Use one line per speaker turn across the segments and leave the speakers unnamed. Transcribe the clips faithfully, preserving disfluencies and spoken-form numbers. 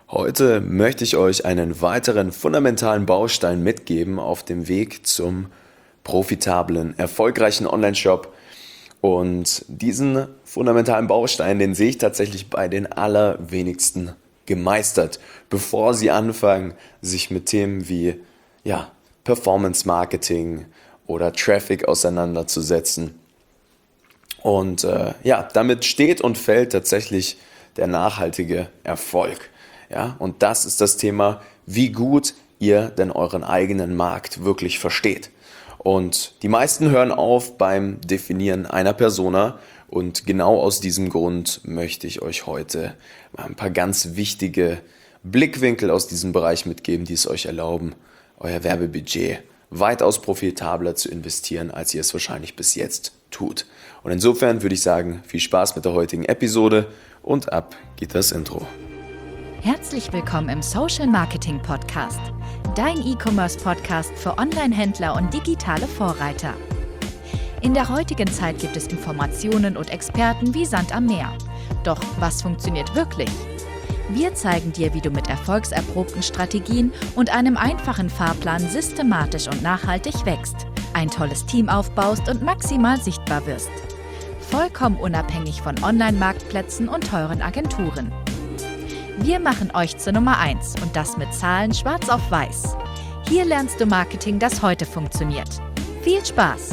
Heute möchte ich euch einen weiteren fundamentalen Baustein mitgeben auf dem Weg zum profitablen, erfolgreichen Online-Shop. Und diesen fundamentalen Baustein, den sehe ich tatsächlich bei den allerwenigsten gemeistert, bevor sie anfangen, sich mit Themen wie ja, Performance Marketing oder Traffic auseinanderzusetzen. Und äh, ja, damit steht und fällt tatsächlich der nachhaltige Erfolg. Ja, und das ist das Thema, wie gut ihr denn euren eigenen Markt wirklich versteht. Und die meisten hören auf beim Definieren einer Persona. Und genau aus diesem Grund möchte ich euch heute mal ein paar ganz wichtige Blickwinkel aus diesem Bereich mitgeben, die es euch erlauben, euer Werbebudget weitaus profitabler zu investieren, als ihr es wahrscheinlich bis jetzt tut. Und insofern würde ich sagen, viel Spaß mit der heutigen Episode und ab geht das Intro.
Herzlich willkommen im Social Marketing Podcast, dein E-Commerce-Podcast für Online-Händler und digitale Vorreiter. In der heutigen Zeit gibt es Informationen und Experten wie Sand am Meer. Doch was funktioniert wirklich? Wir zeigen dir, wie du mit erfolgserprobten Strategien und einem einfachen Fahrplan systematisch und nachhaltig wächst, ein tolles Team aufbaust und maximal sichtbar wirst. Vollkommen unabhängig von Online-Marktplätzen und teuren Agenturen. Wir machen euch zur Nummer eins und das mit Zahlen schwarz auf weiß. Hier lernst du Marketing, das heute funktioniert. Viel Spaß!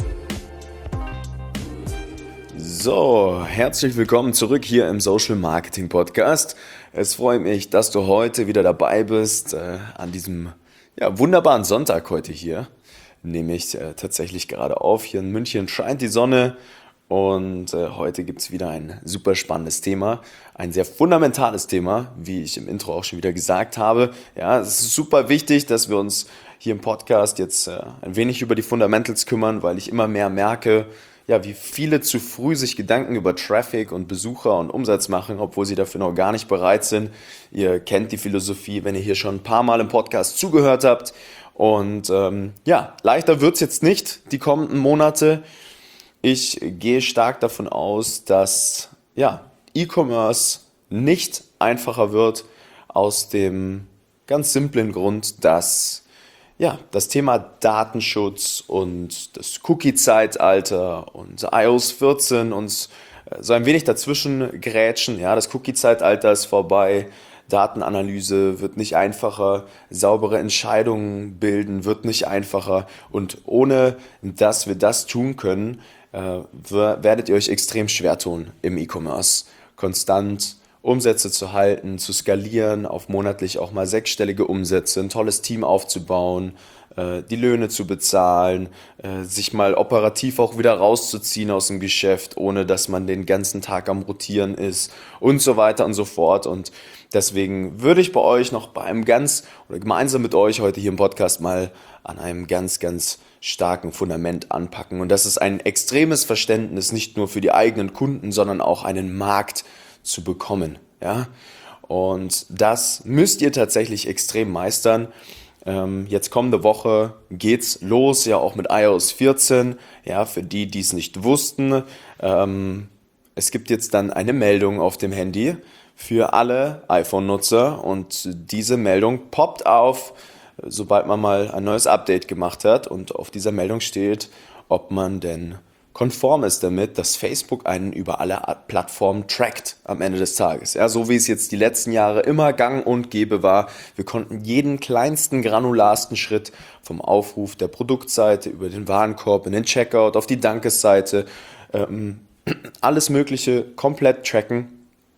So, herzlich willkommen zurück hier im Social Marketing Podcast. Es freut mich, dass du heute wieder dabei bist, äh, an diesem ja, wunderbaren Sonntag heute hier. Nehme ich äh, tatsächlich gerade auf. Hier in München scheint die Sonne. Und äh, heute gibt es wieder ein super spannendes Thema, ein sehr fundamentales Thema, wie ich im Intro auch schon wieder gesagt habe. Ja, es ist super wichtig, dass wir uns hier im Podcast jetzt äh, ein wenig über die Fundamentals kümmern, weil ich immer mehr merke, ja, wie viele zu früh sich Gedanken über Traffic und Besucher und Umsatz machen, obwohl sie dafür noch gar nicht bereit sind. Ihr kennt die Philosophie, wenn ihr hier schon ein paar Mal im Podcast zugehört habt. Und ähm, ja, leichter wird es jetzt nicht die kommenden Monate. Ich gehe stark davon aus, dass ja, E-Commerce nicht einfacher wird, aus dem ganz simplen Grund, dass ja, das Thema Datenschutz und das Cookie-Zeitalter und i O S vierzehn uns so ein wenig dazwischen grätschen. Ja, das Cookie-Zeitalter ist vorbei, Datenanalyse wird nicht einfacher, saubere Entscheidungen bilden wird nicht einfacher. Und ohne dass wir das tun können, äh, werdet ihr euch extrem schwer tun im E-Commerce. Konstant Umsätze zu halten, zu skalieren, auf monatlich auch mal sechsstellige Umsätze, ein tolles Team aufzubauen, äh, die Löhne zu bezahlen, äh, sich mal operativ auch wieder rauszuziehen aus dem Geschäft, ohne dass man den ganzen Tag am Rotieren ist und so weiter und so fort. Und deswegen würde ich bei euch noch bei einem ganz, oder gemeinsam mit euch heute hier im Podcast mal an einem ganz, ganz starken Fundament anpacken. Und das ist ein extremes Verständnis, nicht nur für die eigenen Kunden, sondern auch einen Markt zu bekommen. Ja? Und das müsst ihr tatsächlich extrem meistern. Ähm, jetzt kommende Woche geht's los, ja auch mit i O S vierzehn. Ja, für die, die es nicht wussten, ähm, es gibt jetzt dann eine Meldung auf dem Handy für alle iPhone-Nutzer und diese Meldung poppt auf, sobald man mal ein neues Update gemacht hat, und auf dieser Meldung steht, ob man denn konform ist damit, dass Facebook einen über alle Plattformen trackt am Ende des Tages. Ja, so wie es jetzt die letzten Jahre immer gang und gäbe war. Wir konnten jeden kleinsten, granularsten Schritt vom Aufruf der Produktseite über den Warenkorb in den Checkout auf die Dankesseite, ähm, alles Mögliche komplett tracken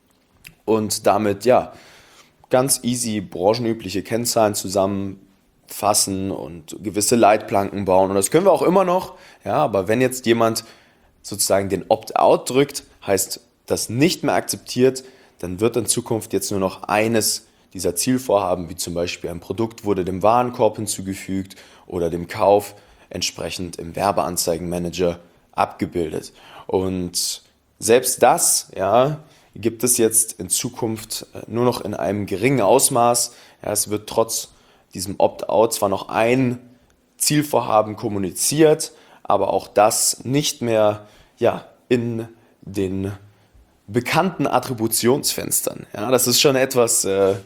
und damit ja ganz easy branchenübliche Kennzahlen zusammenfassen und gewisse Leitplanken bauen. Und das können wir auch immer noch, ja, aber wenn jetzt jemand sozusagen den Opt-out drückt, heißt das nicht mehr akzeptiert, dann wird in Zukunft jetzt nur noch eines dieser Zielvorhaben, wie zum Beispiel ein Produkt wurde dem Warenkorb hinzugefügt oder dem Kauf entsprechend im Werbeanzeigenmanager abgebildet. Und selbst das, ja, gibt es jetzt in Zukunft nur noch in einem geringen Ausmaß. Ja, es wird trotz diesem Opt-out zwar noch ein Zielvorhaben kommuniziert, aber auch das nicht mehr ja, in den bekannten Attributionsfenstern. Ja, das ist schon etwas, äh,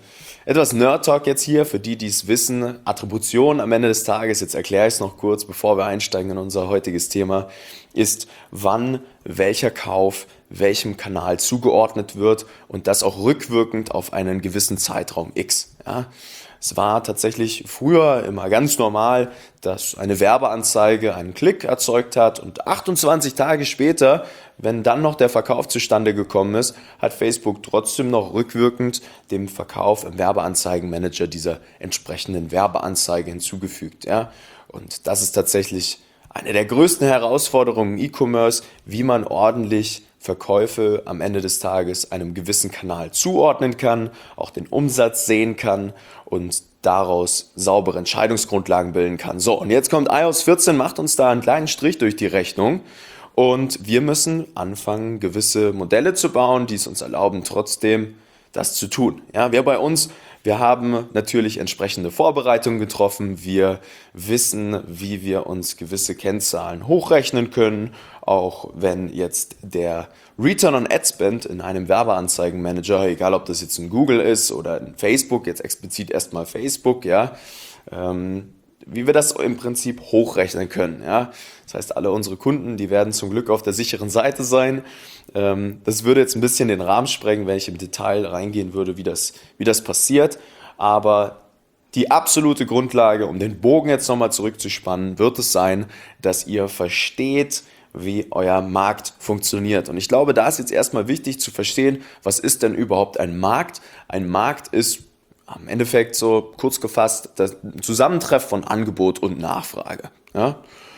Etwas Nerd-Talk jetzt hier, für die, die es wissen. Attribution am Ende des Tages, jetzt erkläre ich es noch kurz, bevor wir einsteigen in unser heutiges Thema, ist, wann welcher Kauf welchem Kanal zugeordnet wird und das auch rückwirkend auf einen gewissen Zeitraum X. Ja. Es war tatsächlich früher immer ganz normal, dass eine Werbeanzeige einen Klick erzeugt hat und achtundzwanzig Tage später, wenn dann noch der Verkauf zustande gekommen ist, hat Facebook trotzdem noch rückwirkend dem Verkauf im Werbeanzeigenmanager dieser entsprechenden Werbeanzeige hinzugefügt. Ja? Und das ist tatsächlich eine der größten Herausforderungen im E-Commerce, wie man ordentlich Verkäufe am Ende des Tages einem gewissen Kanal zuordnen kann, auch den Umsatz sehen kann und daraus saubere Entscheidungsgrundlagen bilden kann. So, und jetzt kommt i O S vierzehn, macht uns da einen kleinen Strich durch die Rechnung und wir müssen anfangen, gewisse Modelle zu bauen, die es uns erlauben, trotzdem das zu tun. Ja, wir bei uns, wir haben natürlich entsprechende Vorbereitungen getroffen. Wir wissen, wie wir uns gewisse Kennzahlen hochrechnen können, auch wenn jetzt der Return on Ad Spend in einem Werbeanzeigenmanager, egal ob das jetzt in Google ist oder in Facebook, jetzt explizit erstmal Facebook, ja, ähm, wie wir das im Prinzip hochrechnen können. Ja. Das heißt, alle unsere Kunden, die werden zum Glück auf der sicheren Seite sein. Ähm, das würde jetzt ein bisschen den Rahmen sprengen, wenn ich im Detail reingehen würde, wie das, wie das passiert. Aber die absolute Grundlage, um den Bogen jetzt nochmal zurückzuspannen, wird es sein, dass ihr versteht, wie euer Markt funktioniert. Und ich glaube, da ist jetzt erstmal wichtig zu verstehen, was ist denn überhaupt ein Markt? Ein Markt ist am Endeffekt so kurz gefasst das Zusammentreffen von Angebot und Nachfrage. Ja?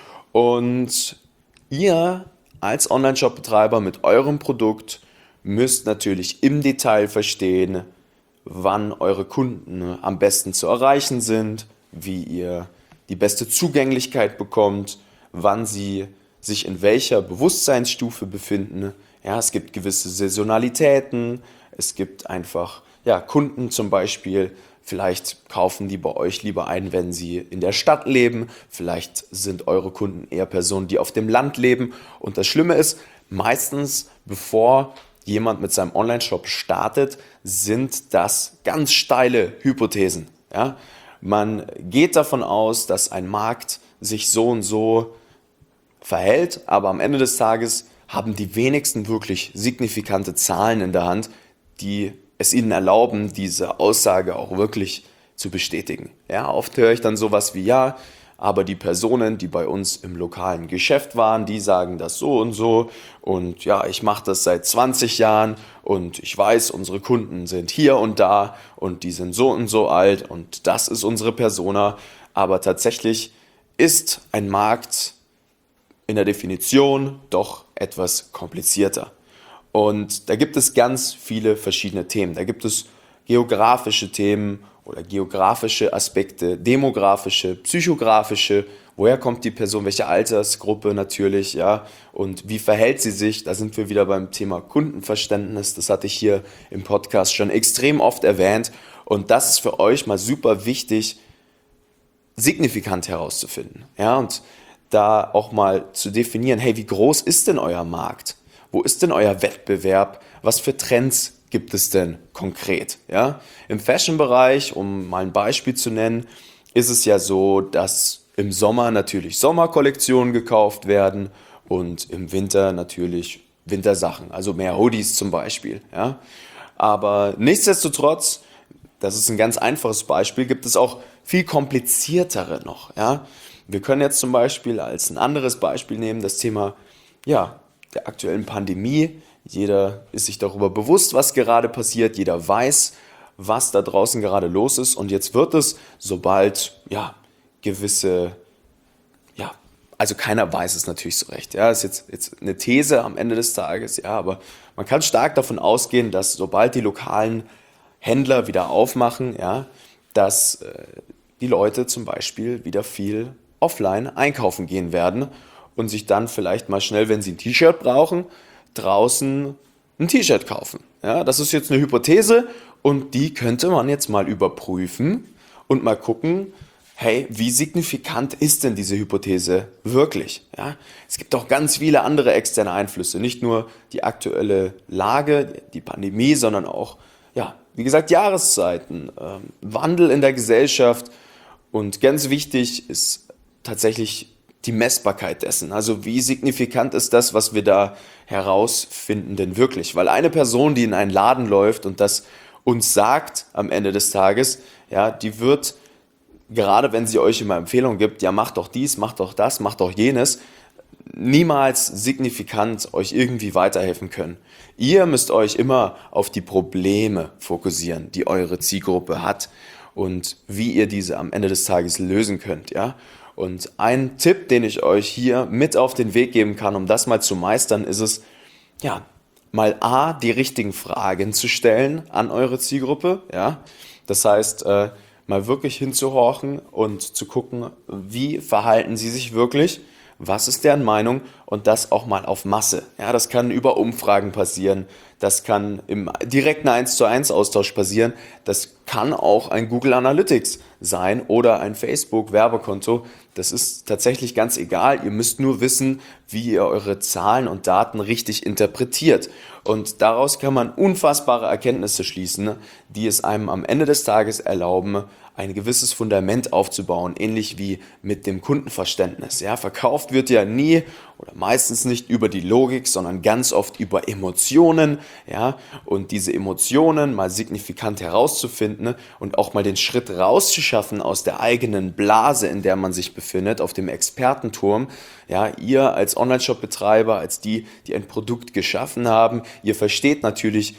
Und ihr als Online-Shop-Betreiber mit eurem Produkt müsst natürlich im Detail verstehen, wann eure Kunden am besten zu erreichen sind, wie ihr die beste Zugänglichkeit bekommt, wann sie sich in welcher Bewusstseinsstufe befinden. Ja, es gibt gewisse Saisonalitäten, es gibt einfach ja, Kunden zum Beispiel, vielleicht kaufen die bei euch lieber ein, wenn sie in der Stadt leben, vielleicht sind eure Kunden eher Personen, die auf dem Land leben. Und das Schlimme ist, meistens bevor jemand mit seinem Online-Shop startet, sind das ganz steile Hypothesen. Ja? Man geht davon aus, dass ein Markt sich so und so verhält, aber am Ende des Tages haben die wenigsten wirklich signifikante Zahlen in der Hand, die es ihnen erlauben, diese Aussage auch wirklich zu bestätigen. Ja, oft höre ich dann sowas wie, ja, aber die Personen, die bei uns im lokalen Geschäft waren, die sagen das so und so und ja, ich mache das seit zwanzig Jahren und ich weiß, unsere Kunden sind hier und da und die sind so und so alt und das ist unsere Persona, aber tatsächlich ist ein Markt in der Definition doch etwas komplizierter. Und da gibt es ganz viele verschiedene Themen. Da gibt es geografische Themen oder geografische Aspekte, demografische, psychografische. Woher kommt die Person, welche Altersgruppe natürlich, ja, und wie verhält sie sich? Da sind wir wieder beim Thema Kundenverständnis. Das hatte ich hier im Podcast schon extrem oft erwähnt. Und das ist für euch mal super wichtig, signifikant herauszufinden. Ja, und da auch mal zu definieren, hey, wie groß ist denn euer Markt? Wo ist denn euer Wettbewerb? Was für Trends gibt es denn konkret? Ja? Im Fashion-Bereich, um mal ein Beispiel zu nennen, ist es ja so, dass im Sommer natürlich Sommerkollektionen gekauft werden und im Winter natürlich Wintersachen, also mehr Hoodies zum Beispiel. Ja? Aber nichtsdestotrotz, das ist ein ganz einfaches Beispiel, gibt es auch viel kompliziertere noch. Ja? Wir können jetzt zum Beispiel als ein anderes Beispiel nehmen, das Thema, ja, der aktuellen Pandemie. Jeder ist sich darüber bewusst, was gerade passiert. Jeder weiß, was da draußen gerade los ist. Und jetzt wird es, sobald ja, gewisse, ja, also keiner weiß es natürlich so recht. Ja, das ist jetzt, jetzt eine These am Ende des Tages, ja, aber man kann stark davon ausgehen, dass sobald die lokalen Händler wieder aufmachen, ja, dass äh, die Leute zum Beispiel wieder viel offline einkaufen gehen werden und sich dann vielleicht mal schnell, wenn sie ein T-Shirt brauchen, draußen ein T-Shirt kaufen. Ja, das ist jetzt eine Hypothese und die könnte man jetzt mal überprüfen und mal gucken, hey, wie signifikant ist denn diese Hypothese wirklich? Ja, es gibt auch ganz viele andere externe Einflüsse, nicht nur die aktuelle Lage, die Pandemie, sondern auch ja, wie gesagt, Jahreszeiten, ähm, Wandel in der Gesellschaft und ganz wichtig ist tatsächlich die Messbarkeit dessen. Also wie signifikant ist das, was wir da herausfinden denn wirklich? Weil eine Person, die in einen Laden läuft und das uns sagt am Ende des Tages, ja, die wird, gerade wenn sie euch immer Empfehlungen gibt, ja, macht doch dies, macht doch das, macht doch jenes, niemals signifikant euch irgendwie weiterhelfen können. Ihr müsst euch immer auf die Probleme fokussieren, die eure Zielgruppe hat und wie ihr diese am Ende des Tages lösen könnt, ja. Und ein Tipp, den ich euch hier mit auf den Weg geben kann, um das mal zu meistern, ist es, ja, mal A, die richtigen Fragen zu stellen an eure Zielgruppe, ja. Das heißt, äh, mal wirklich hinzuhorchen und zu gucken, wie verhalten sie sich wirklich, was ist deren Meinung und das auch mal auf Masse. Ja, das kann über Umfragen passieren, das kann im direkten eins zu eins Austausch passieren, das kann auch ein Google Analytics sein oder ein Facebook Werbekonto. Das ist tatsächlich ganz egal, ihr müsst nur wissen, wie ihr eure Zahlen und Daten richtig interpretiert. Und daraus kann man unfassbare Erkenntnisse schließen, die es einem am Ende des Tages erlauben, ein gewisses Fundament aufzubauen, ähnlich wie mit dem Kundenverständnis. Ja, verkauft wird ja nie oder meistens nicht über die Logik, sondern ganz oft über Emotionen. Ja, und diese Emotionen mal signifikant herauszufinden und auch mal den Schritt rauszuschaffen aus der eigenen Blase, in der man sich befindet, auf dem Expertenturm. Ja, ihr als Online-Shop-Betreiber, als die, die ein Produkt geschaffen haben, ihr versteht natürlich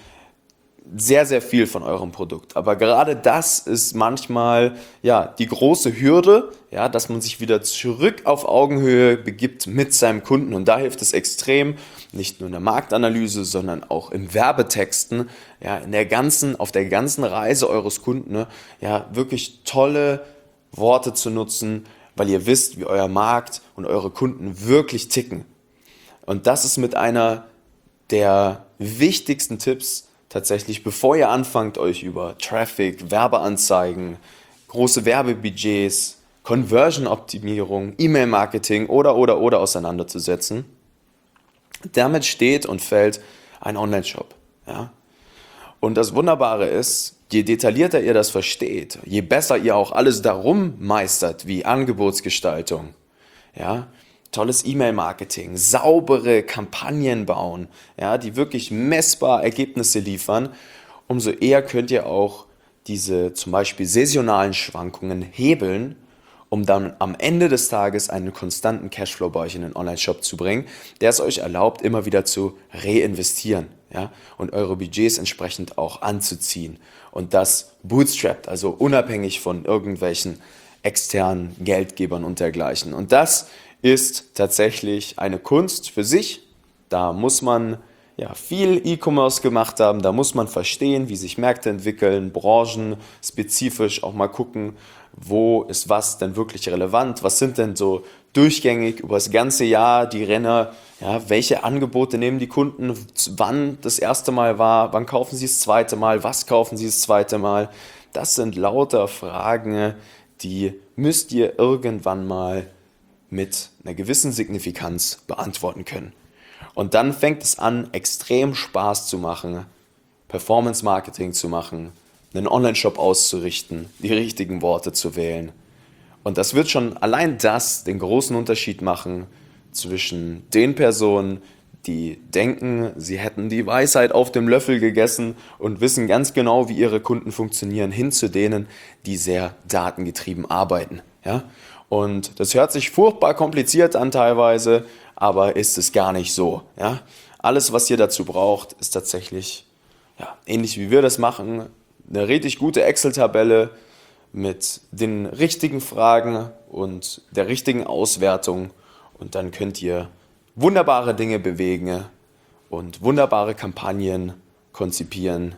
sehr, sehr viel von eurem Produkt. Aber gerade das ist manchmal ja die große Hürde, ja, dass man sich wieder zurück auf Augenhöhe begibt mit seinem Kunden. Und da hilft es extrem, nicht nur in der Marktanalyse, sondern auch in Werbetexten, ja, in der ganzen, auf der ganzen Reise eures Kunden, ne, ja, wirklich tolle Worte zu nutzen, weil ihr wisst, wie euer Markt und eure Kunden wirklich ticken. Und das ist mit einer der wichtigsten Tipps, tatsächlich, bevor ihr anfangt, euch über Traffic, Werbeanzeigen, große Werbebudgets, Conversion-Optimierung, E-Mail-Marketing oder, oder, oder auseinanderzusetzen. Damit steht und fällt ein Online-Shop. Ja? Und das Wunderbare ist, je detaillierter ihr das versteht, je besser ihr auch alles darum meistert, wie Angebotsgestaltung, ja, tolles E-Mail-Marketing, saubere Kampagnen bauen, ja, die wirklich messbar Ergebnisse liefern, umso eher könnt ihr auch diese zum Beispiel saisonalen Schwankungen hebeln, um dann am Ende des Tages einen konstanten Cashflow bei euch in den Online-Shop zu bringen, der es euch erlaubt, immer wieder zu reinvestieren, ja, und eure Budgets entsprechend auch anzuziehen. Und das bootstrapped, also unabhängig von irgendwelchen externen Geldgebern und dergleichen. Und das ist tatsächlich eine Kunst für sich. Da muss man ja viel E-Commerce gemacht haben, da muss man verstehen, wie sich Märkte entwickeln, branchenspezifisch auch mal gucken, wo ist was denn wirklich relevant, was sind denn so durchgängig über das ganze Jahr die Renner, ja, welche Angebote nehmen die Kunden, wann das erste Mal war, wann kaufen sie das zweite Mal, was kaufen sie das zweite Mal. Das sind lauter Fragen, die müsst ihr irgendwann mal mit einer gewissen Signifikanz beantworten können. Und dann fängt es an, extrem Spaß zu machen, Performance-Marketing zu machen, einen Online-Shop auszurichten, die richtigen Worte zu wählen. Und das wird schon allein das den großen Unterschied machen zwischen den Personen, die denken, sie hätten die Weisheit auf dem Löffel gegessen und wissen ganz genau, wie ihre Kunden funktionieren, hin zu denen, die sehr datengetrieben arbeiten. Ja? Und das hört sich furchtbar kompliziert an teilweise, aber ist es gar nicht so. Ja? Alles, was ihr dazu braucht, ist tatsächlich, ja, ähnlich wie wir das machen, eine richtig gute Excel-Tabelle mit den richtigen Fragen und der richtigen Auswertung. Und dann könnt ihr wunderbare Dinge bewegen und wunderbare Kampagnen konzipieren,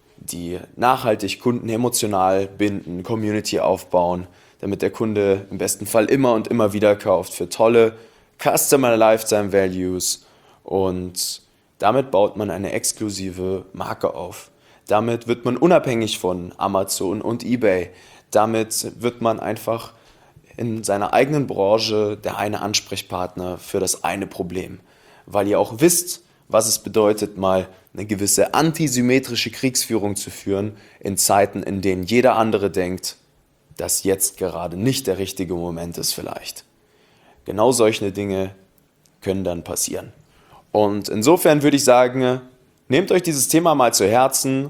die nachhaltig Kunden emotional binden, Community aufbauen, damit der Kunde im besten Fall immer und immer wieder kauft für tolle Customer Lifetime Values, und damit baut man eine exklusive Marke auf. Damit wird man unabhängig von Amazon und eBay. Damit wird man einfach in seiner eigenen Branche der eine Ansprechpartner für das eine Problem, weil ihr auch wisst, was es bedeutet, mal eine gewisse antisymmetrische Kriegsführung zu führen in Zeiten, in denen jeder andere denkt, dass jetzt gerade nicht der richtige Moment ist vielleicht. Genau solche Dinge können dann passieren. Und insofern würde ich sagen, nehmt euch dieses Thema mal zu Herzen,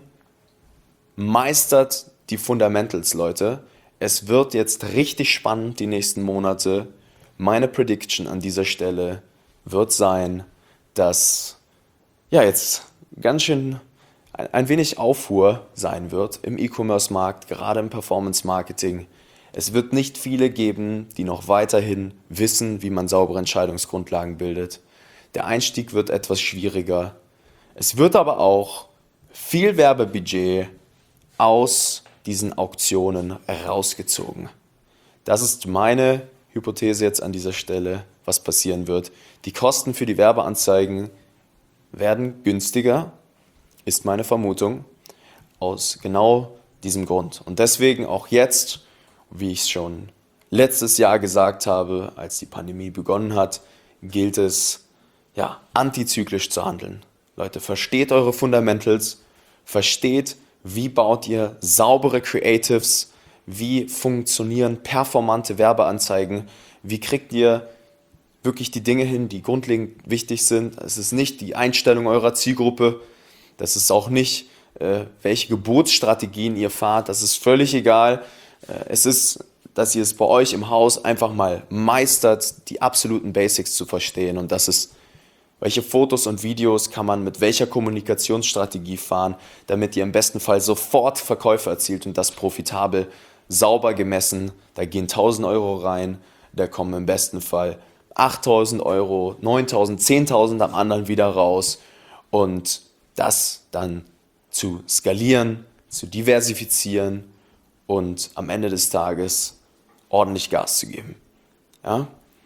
meistert die Fundamentals, Leute. Es wird jetzt richtig spannend die nächsten Monate. Meine Prediction an dieser Stelle wird sein, dass ja jetzt ganz schön ein, ein wenig Aufruhr sein wird im E-Commerce-Markt, gerade im Performance-Marketing. Es wird nicht viele geben, die noch weiterhin wissen, wie man saubere Entscheidungsgrundlagen bildet. Der Einstieg wird etwas schwieriger. Es wird aber auch viel Werbebudget aus diesen Auktionen rausgezogen. Das ist meine Hypothese jetzt an dieser Stelle, was passieren wird. Die Kosten für die Werbeanzeigen werden günstiger, ist meine Vermutung, aus genau diesem Grund. Und deswegen auch jetzt, wie ich es schon letztes Jahr gesagt habe, als die Pandemie begonnen hat, gilt es, ja, antizyklisch zu handeln. Leute, versteht eure Fundamentals, versteht, wie baut ihr saubere Creatives, wie funktionieren performante Werbeanzeigen, wie kriegt ihr wirklich die Dinge hin, die grundlegend wichtig sind. Es ist nicht die Einstellung eurer Zielgruppe, das ist auch nicht, äh, welche Geburtsstrategien ihr fahrt, das ist völlig egal. Äh, es ist, dass ihr es bei euch im Haus einfach mal meistert, die absoluten Basics zu verstehen, und das ist, welche Fotos und Videos kann man mit welcher Kommunikationsstrategie fahren, damit ihr im besten Fall sofort Verkäufe erzielt und das profitabel, sauber gemessen. Da gehen tausend Euro rein, da kommen im besten Fall achttausend Euro, neuntausend, zehntausend am anderen wieder raus, und das dann zu skalieren, zu diversifizieren und am Ende des Tages ordentlich Gas zu geben. Ja?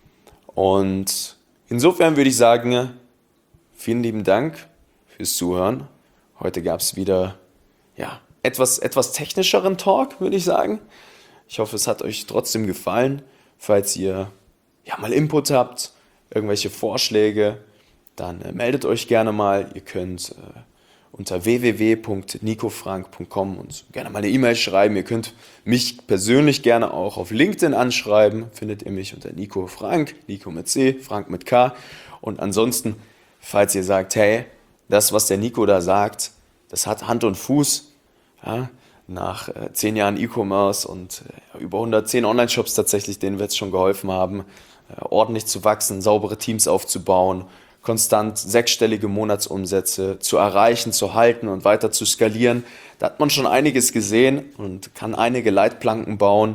Und insofern würde ich sagen, vielen lieben Dank fürs Zuhören. Heute gab es wieder ja, etwas, etwas technischeren Talk, würde ich sagen. Ich hoffe, es hat euch trotzdem gefallen. Falls ihr ja, mal Input habt, irgendwelche Vorschläge, dann äh, meldet euch gerne mal. Ihr könnt äh, unter w w w punkt nico frank punkt com uns gerne mal eine E-Mail schreiben. Ihr könnt mich persönlich gerne auch auf LinkedIn anschreiben. Findet ihr mich unter Nico Frank, Nico mit C, Frank mit K. Und ansonsten, falls ihr sagt, hey, das, was der Nico da sagt, das hat Hand und Fuß, ja, nach äh, zehn Jahren E-Commerce und äh, über hundertzehn Online-Shops tatsächlich, denen wir jetzt schon geholfen haben, äh, ordentlich zu wachsen, saubere Teams aufzubauen, konstant sechsstellige Monatsumsätze zu erreichen, zu halten und weiter zu skalieren. Da hat man schon einiges gesehen und kann einige Leitplanken bauen,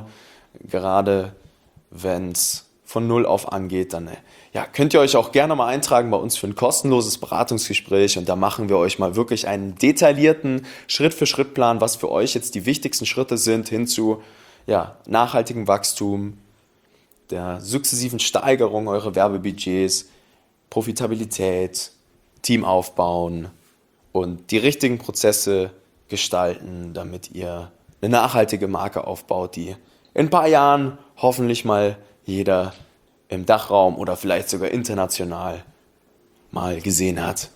gerade wenn es von Null auf angeht. Dann ja, könnt ihr euch auch gerne mal eintragen bei uns für ein kostenloses Beratungsgespräch, und da machen wir euch mal wirklich einen detaillierten Schritt-für-Schritt-Plan, was für euch jetzt die wichtigsten Schritte sind hin zu ja, nachhaltigem Wachstum, der sukzessiven Steigerung eurer Werbebudgets, Profitabilität, Team aufbauen und die richtigen Prozesse gestalten, damit ihr eine nachhaltige Marke aufbaut, die in ein paar Jahren hoffentlich mal jeder im Dachraum oder vielleicht sogar international mal gesehen hat.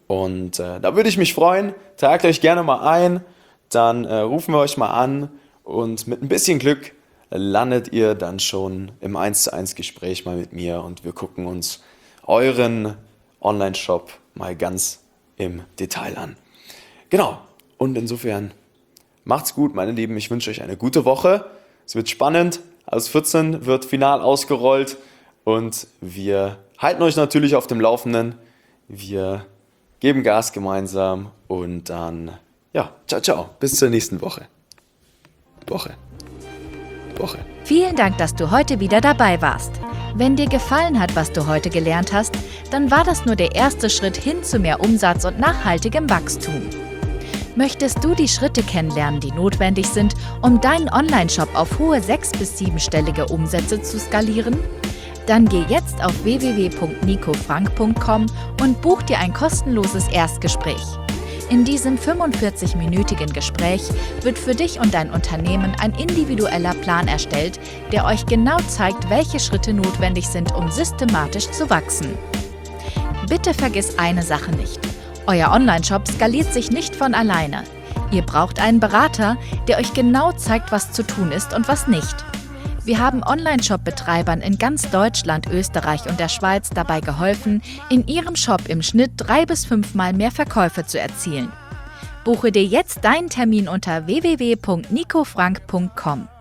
Und äh, da würde ich mich freuen. Tragt euch gerne mal ein, dann äh, rufen wir euch mal an, und mit ein bisschen Glück landet ihr dann schon im eins zu eins Gespräch mal mit mir, und wir gucken uns euren Online-Shop mal ganz im Detail an. Genau, und insofern macht's gut, meine Lieben. Ich wünsche euch eine gute Woche. Es wird spannend. iOS vierzehn wird final ausgerollt, und wir halten euch natürlich auf dem Laufenden. Wir geben Gas gemeinsam, und dann, ja, ciao, ciao. Bis zur nächsten Woche. Woche. Woche.
Vielen Dank, dass du heute wieder dabei warst. Wenn dir gefallen hat, was du heute gelernt hast, dann war das nur der erste Schritt hin zu mehr Umsatz und nachhaltigem Wachstum. Möchtest du die Schritte kennenlernen, die notwendig sind, um deinen Online-Shop auf hohe sechs- bis siebenstellige Umsätze zu skalieren? Dann geh jetzt auf w w w punkt nico frank punkt com und buch dir ein kostenloses Erstgespräch. In diesem fünfundvierzig-minütigen Gespräch wird für dich und dein Unternehmen ein individueller Plan erstellt, der euch genau zeigt, welche Schritte notwendig sind, um systematisch zu wachsen. Bitte vergiss eine Sache nicht. Euer Onlineshop skaliert sich nicht von alleine. Ihr braucht einen Berater, der euch genau zeigt, was zu tun ist und was nicht. Wir haben Onlineshop-Betreibern in ganz Deutschland, Österreich und der Schweiz dabei geholfen, in ihrem Shop im Schnitt drei bis fünfmal mehr Verkäufe zu erzielen. Buche dir jetzt deinen Termin unter w w w punkt nico frank punkt com.